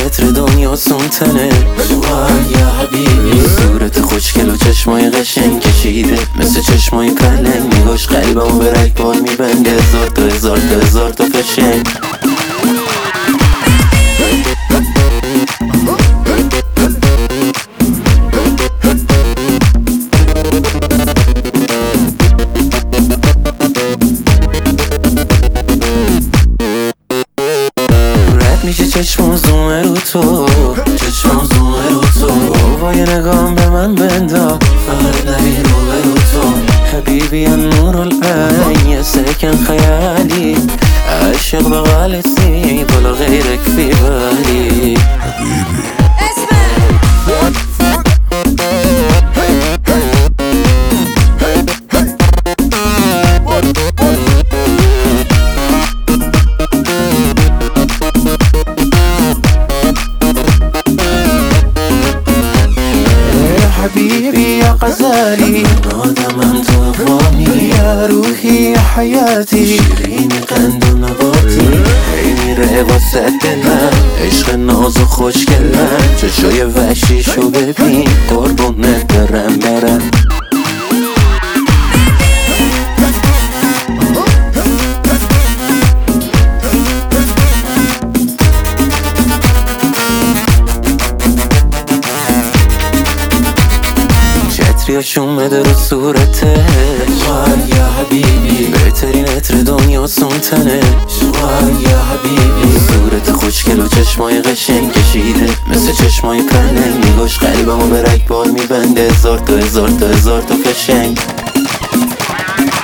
عطر دنیا سونتنه یا حبیبی صورت خوشگل و چشمای قشنگ کشیده مثل چشمای پلنگ نگاش قلبمو به رگبار میبنده هزار تا هزار تا هزار تا فشنگ میشه چشم زومه رو تو چشم زومه رو تو بابای نگام به من بندا فقط نبی رو به رو تو حبیبی نور العین یه سکن خیالی عاشق بغالتي ولا غيرك في بالي حبيبي حبيبي يا غزالي نادم انت افهمي يا روحي يا حياتي شيريني قند و نباتی هی میره واسه دلم عشق ناز و خوشگلم چشای وحشیشو ببین قربونت برم عطریاشون بده رو صورتش یا حبیبی بهترین عطر دنیا سونتنه یا حبیبی صورت خوشگل و چشمای قشنگ کشیده مثل چشمای پلنگ نگاش قلبمو به رگبار میبنده هزار تا هزار تا هزار تا فشنگ